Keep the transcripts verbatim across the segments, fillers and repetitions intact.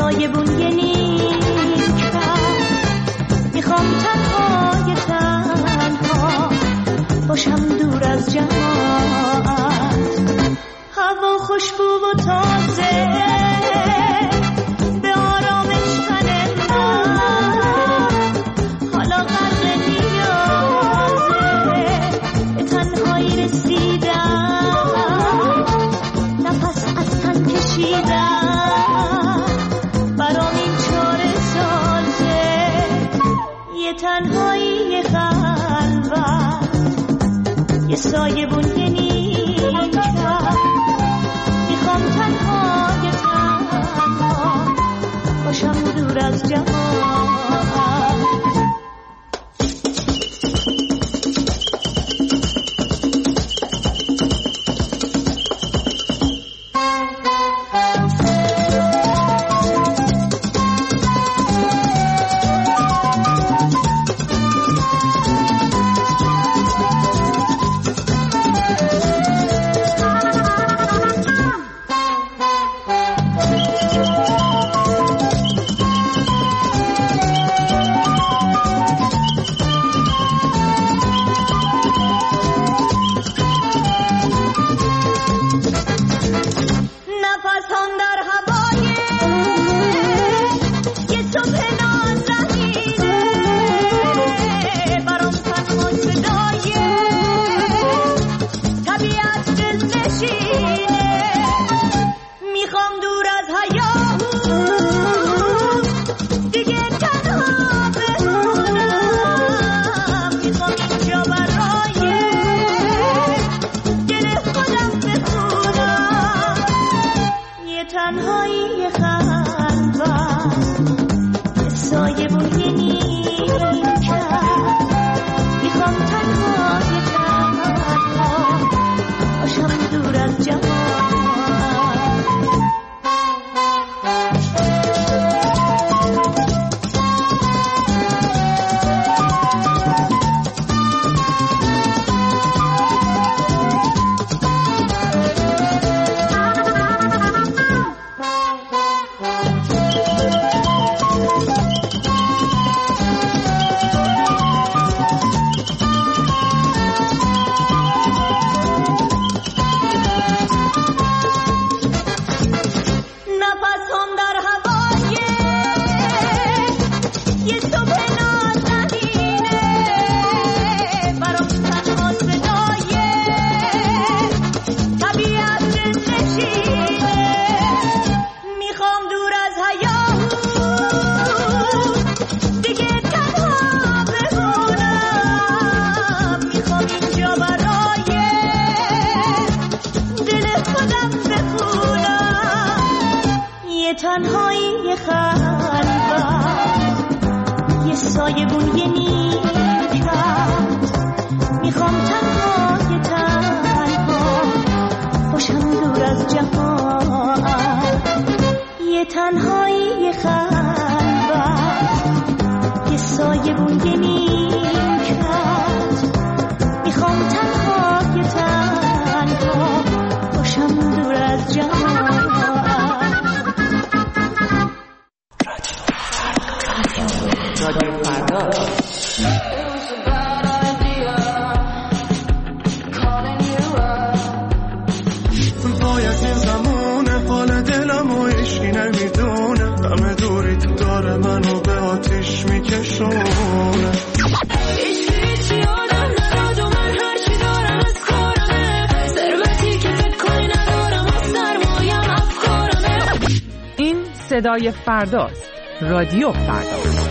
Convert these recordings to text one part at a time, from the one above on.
سایبون یه نیم کرد. میخوام تنهای تنها باشم دور از جماعت، هوا خوشبو و تازه به آرامش تن من، حالا غرق نیازه به تنهایی رسیدم، نفس از تن کشیدم، برام این چاره سازه یه تنهایی خلوت، یه سایبون یه نیم کرد. میخوام تنها یه تنها باشم دور از جماعت. تنهایی خلوت، یه سایبون یه نیم کرد. میخوام تنها یه تنها باشم دور از جماعت، یه تنهایی خلوت، یه سایبون یه نیم کرد. میخوام تنها یه تنها باشم دور از جماعت. رادیو فردا. باید این زمونه حال دلمو هیچکی نمیدونه، همه دوری داره منو به آتیش میکشونه. این صدای فرداست. رادیو فردا.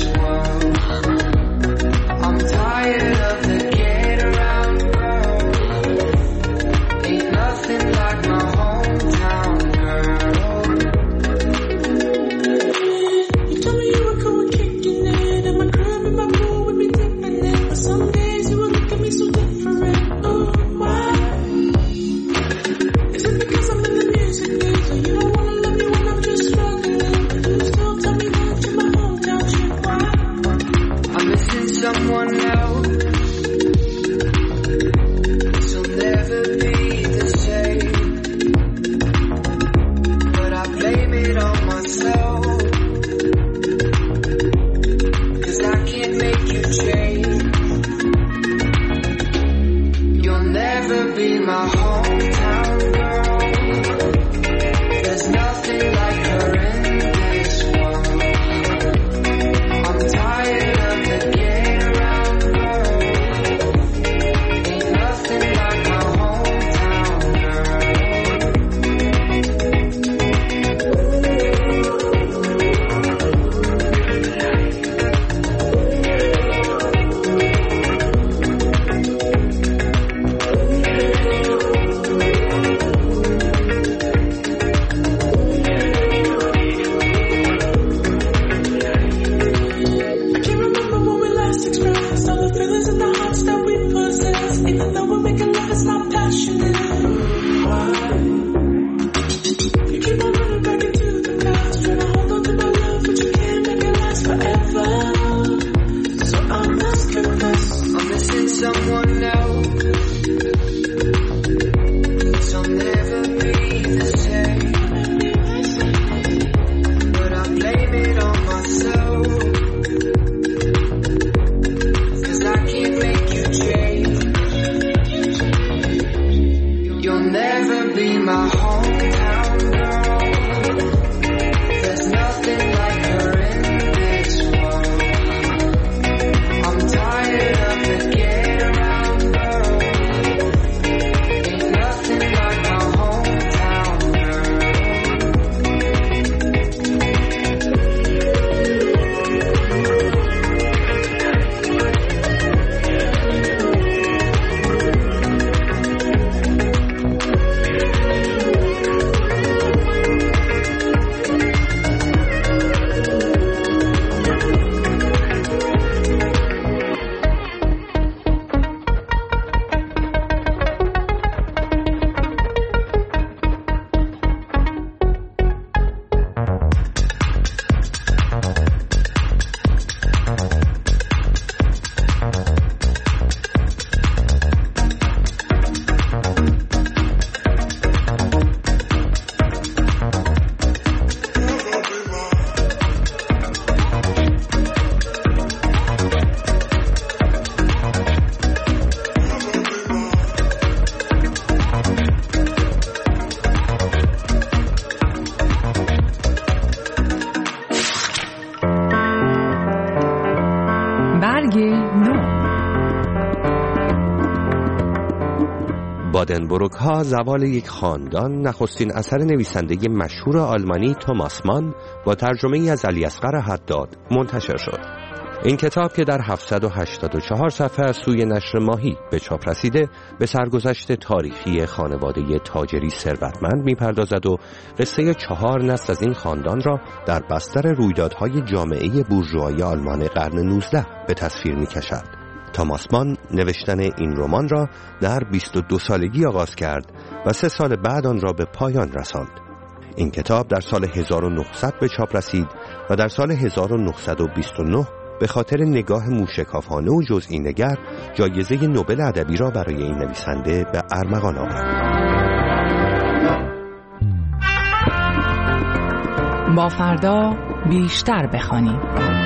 I'm tired of the get around girl. وادنبروک ها زوال یک خاندان نخستین اثر نویسنده مشهور آلمانی توماس مان با ترجمه ای از علی اصغر حداد منتشر شد. این کتاب که در هفتصد و هشتاد و چهار صفحه از سوی نشر ماهی به چاپ رسیده به سرگذشت تاریخی خانواده تاجری ثروتمند می‌پردازد و قصه چهار نسل از این خاندان را در بستر رویدادهای جامعه بورژوایی آلمان قرن نوزدهم به تصویر می‌کشد. توماس مان نوشتن این رمان را در بیست و دو سالگی آغاز کرد و سه سال بعد آن را به پایان رساند. این کتاب در سال هزار و نهصد به چاپ رسید و در سال هزار و نهصد و بیست و نه به خاطر نگاه موشکافانه و جزئی نگر جایزه نوبل ادبی را برای این نویسنده به ارمغان آورد. با فردا بیشتر بخوانیم.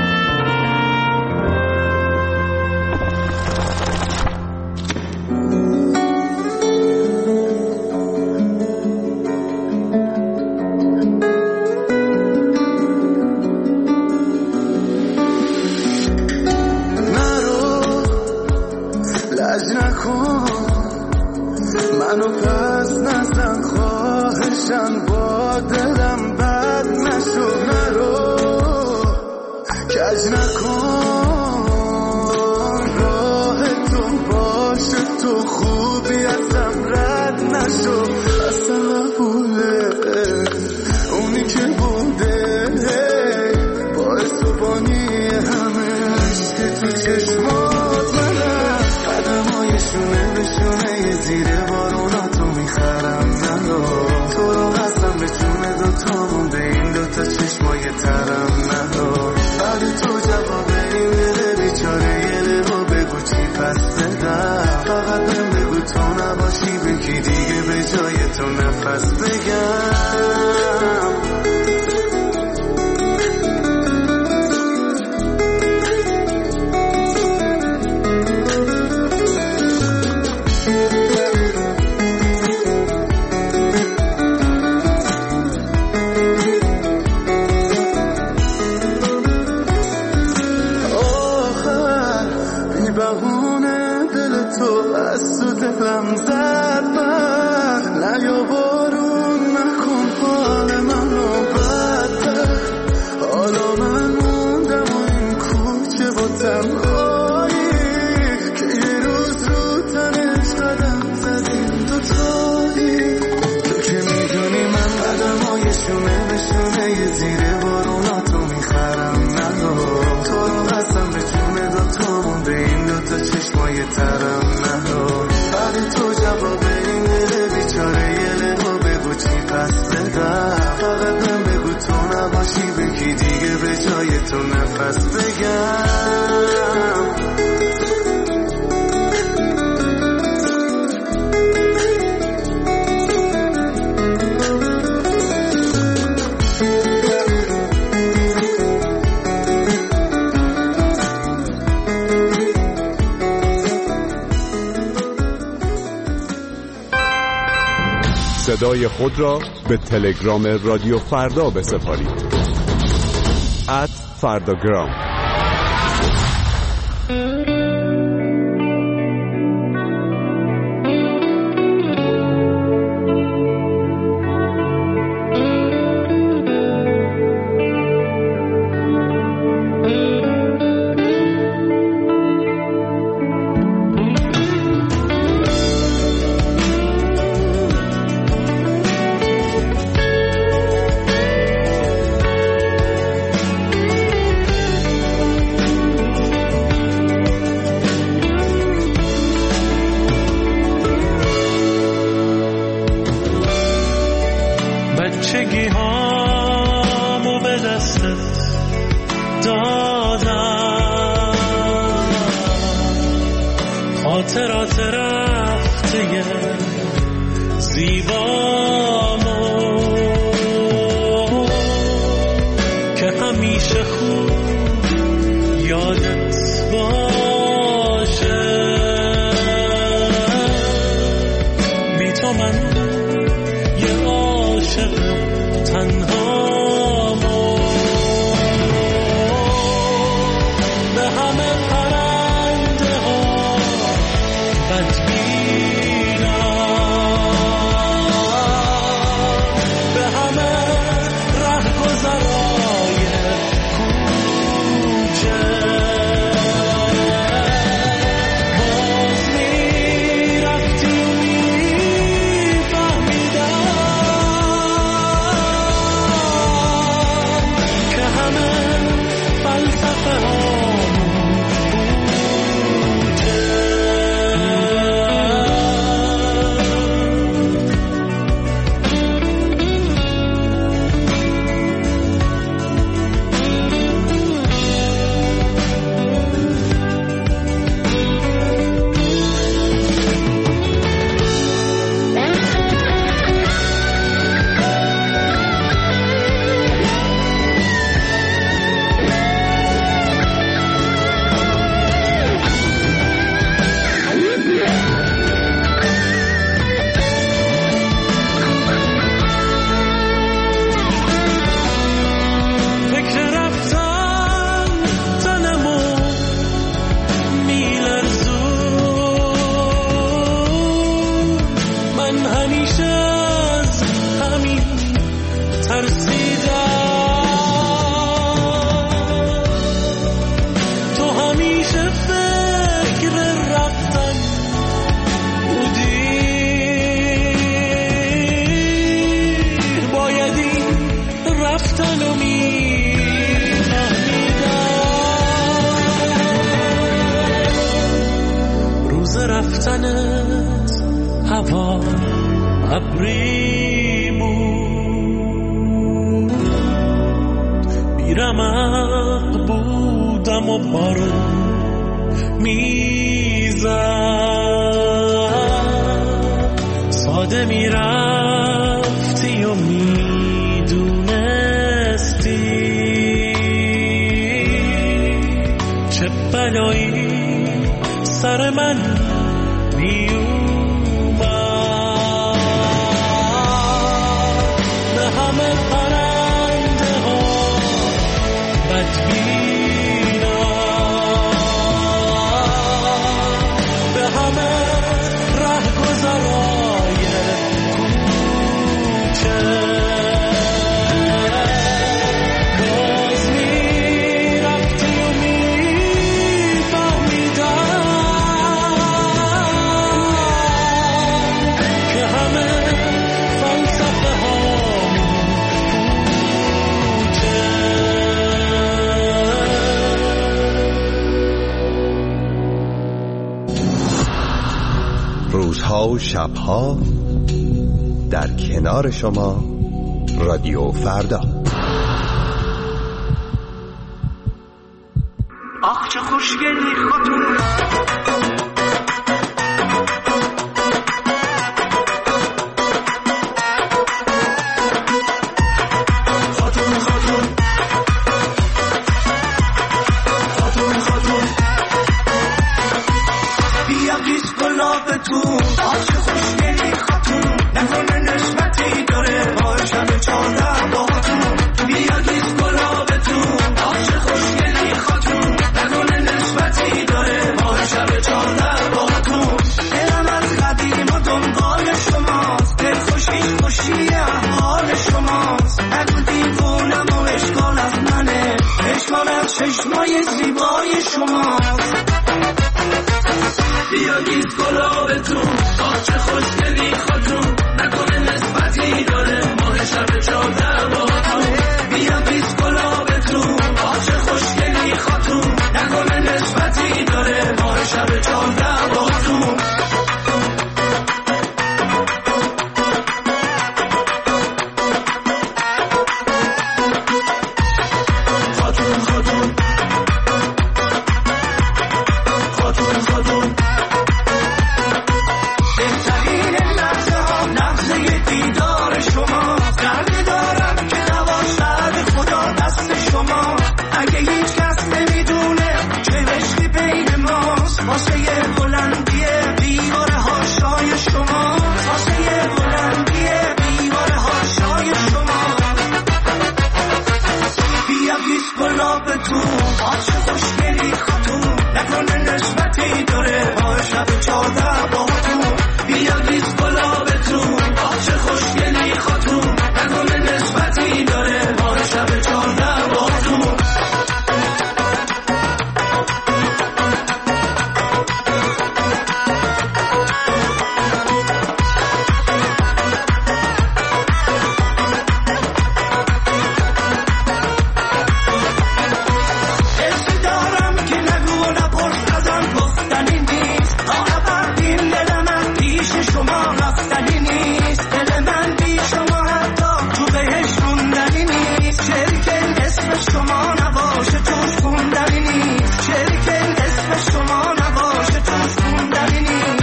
منو پس نزن خواهشن با دلم بد نشو نرو کج نکن راه تو باشه تو خوبی ازم رد نشو اصلا نبوده اونی که بوده باعث و بانی همه عشق تو چشمات منم قدمایشونه بشونه زیر بارونا تو میخرم نرو تو رو قسم به جون دوتامون به این دوتا چشمای ترم نرو ولی تو جواب این دل بیچاره یه لبا بگو چی پس بدم فقط بهم بگو تو نباشی بگی دیگه به جای تو نفس بگم دلم زد من نیا بارون نکن حال منو بدتر حالا من موندم و این کوچه با تنهایی که یه روز رو تنش قدم زدیم دوتایی تو که میدونی من قدمای شونه به شونه یه زیر بارونا تو میخرم نرو تو رو قسم به جون دوتامون به این دوتا چشمای ترم نرو ولی تو جواب این دل بیچاره یه لبا بگو چی پس بدم فقط من بگو تو نباشی بگی دیگه به جای تو نفس بگم صدای خود را به تلگرام رادیو فردا بسپارید. ات فرداگرام. بچگی هامو به دستت دادم خاطرات رفته زیبامو که همیشه خوب یادت باشه بی تو من تنهامو به همه پرنده ها بدبینم رفتنت هوا ابری بود، بیرمق بودم و بارون میزد، ساده میرفتی و میدونستی چه بلایی سر من میومد. به همه پرنده ها بدبینا، به همه رهگذرای کوچه باز میرفتی و روزها و شبها در کنار شما رادیو فردا. آخ چه خوشگلی خاتون، خاتون خاتون خاتون خاتون بیا گیس گلابتون، آخ چه خوشگلی خاتون، نکنه نسبتی داره با شب چهارده باهاتون. بیا گیس گلابتون، آخ چه خوشگلی خاتون، نکنه نسبتی داره با شب چهارده باهاتون. دلم از قدیم و دنبال شماست، دل خوشی خوشی احوال شماست. نگو دیوونم و اشکال از منه، اشکال از چشمای زیبای شماست. بیا گیس گلابتون، آخ چه خوشگلی خاتون، نکنه نسبتی داره ماه شب چهارده باهاتون. بیا گیس گلابتون، آخ چه خوشگلی خاتون، نکنه نسبتی داره ماه شب چهارده باهاتون. خاتون خاتون خاتون خاتون بهترین لحظه ها لحظه دیدار شما، دردی دارم که دواش درد خدا دست شما. اگه هیچ کس نمیدونه چه عشقی بین ماست، واسه بلندیه دیوار هاشای شما، واسه بلندیه دیوار هاشای شما. بیا گیس گلابتون، آخ چه خوشگلی خاتون، نکنه نسبتی داره با شب چهارده باهاتون. بیا گیس گلابتون، آخ چه خوشگلی خاتون، نکنه نسبتی داره با شب چهارده باهاتون. حسی دارم که نگو و نپرس ازم گفتنی نیست، تا ابد این دل من پیش شما رفتنی نیست. دل من بی شما حتی تو بهش موندنی نیست. شریکن اسم شما نباشه توش خوندنی نیست. شریکن اسم شما نباشه توش خوندنی نیست.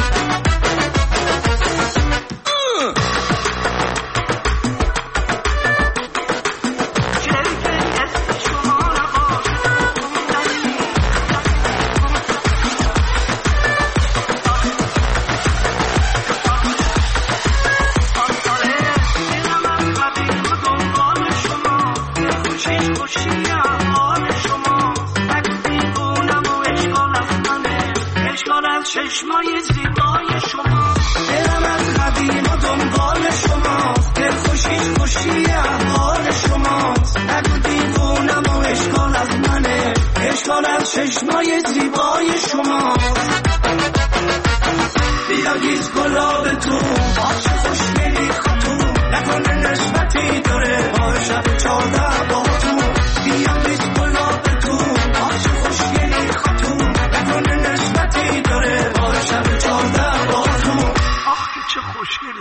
شریکن اسم شما نباشه خوندنی نیست. چشمای زیبای شما، دلم از قدیم و دنبال شما، دل خوشی خوشی احوال شما. نگو دیوونم و اشکال از منه، اشکال از چشمای زیبای شما. بیا گیس گلابتون، آخ چه خوشگلی خاتون، نکنه نسبتی داره با شب چهارده باهاتون. بیا گیس گلابتون، آخ چه خوشگلی خاتون، نکنه نسبتی داره با شب چهارده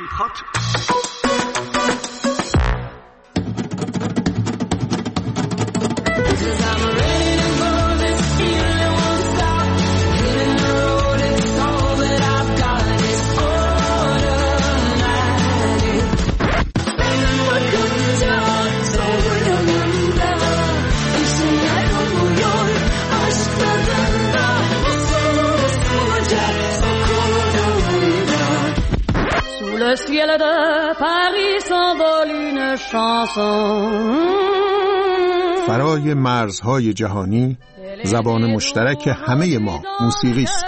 Le ciel de Paris s'envole une chanson. فرای مرزهای جهانی زبان مشترک همه ما موسیقی است.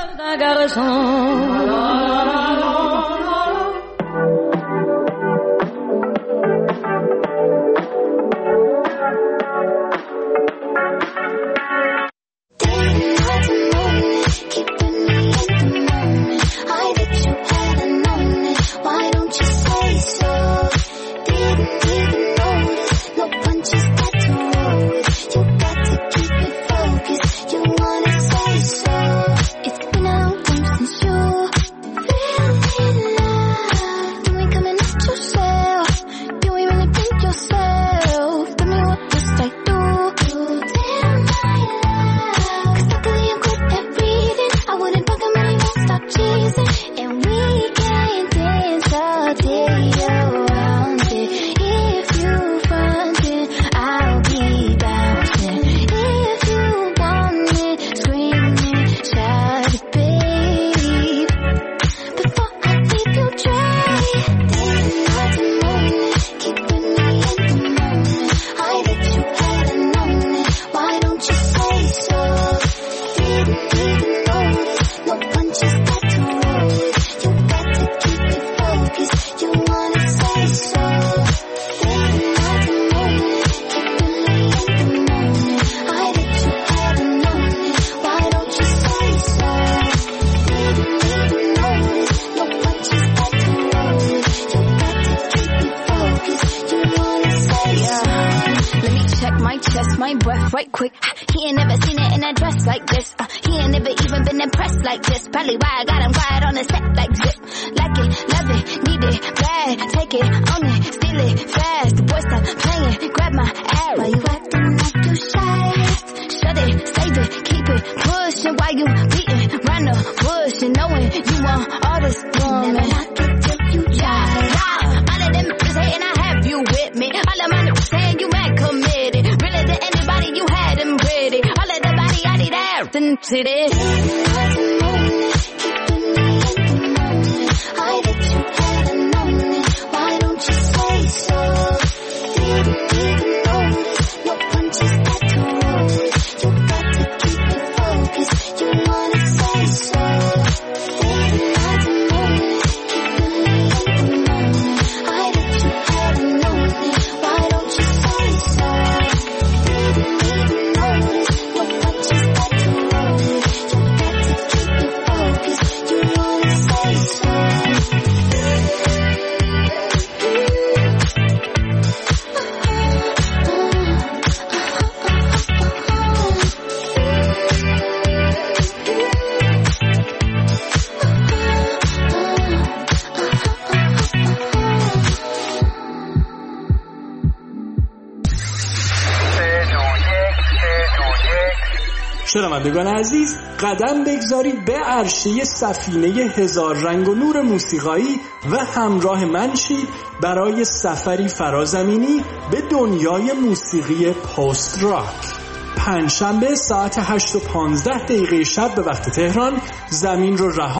My breath right quick. He ain't never seen it in a dress like this. Uh, he ain't never even been impressed like this. Probably why I got him quiet on the set like zip. Like it, love it, need it, bad. Take it, own it, steal it, fast. The boy stop playing, grab my ass. Why you acting like you shy? Shut it, save it, keep it pushing. Why you beating round the bush and knowing you want all this woman? Never knock it till you try. Yeah, all of them is hating, I have you with me. All of my niggas saying you mad committed. Really to anybody you had them pretty. All of the body I need out and sit it. I bet you hadn't known it. Why don't you say so? Didn't even notice. No punches got to roll it. You got to keep it focused. You wanna say so? Didn't hadn't known it. Keeping me in the moment. I bet you hadn't known it. Why don't you say so? Didn't even notice. No punches got to roll it. You got to keep it focused. You wanna say so? شنوندگان عزیز، قدم بگذارید به عرشه سفینه هزار رنگ و نور موسیقایی و همراه من شید برای سفری فرازمینی به دنیای موسیقی پست راک. پنجشنبه ساعت هشت و پانزده دقیقه شب به وقت تهران زمین رو رها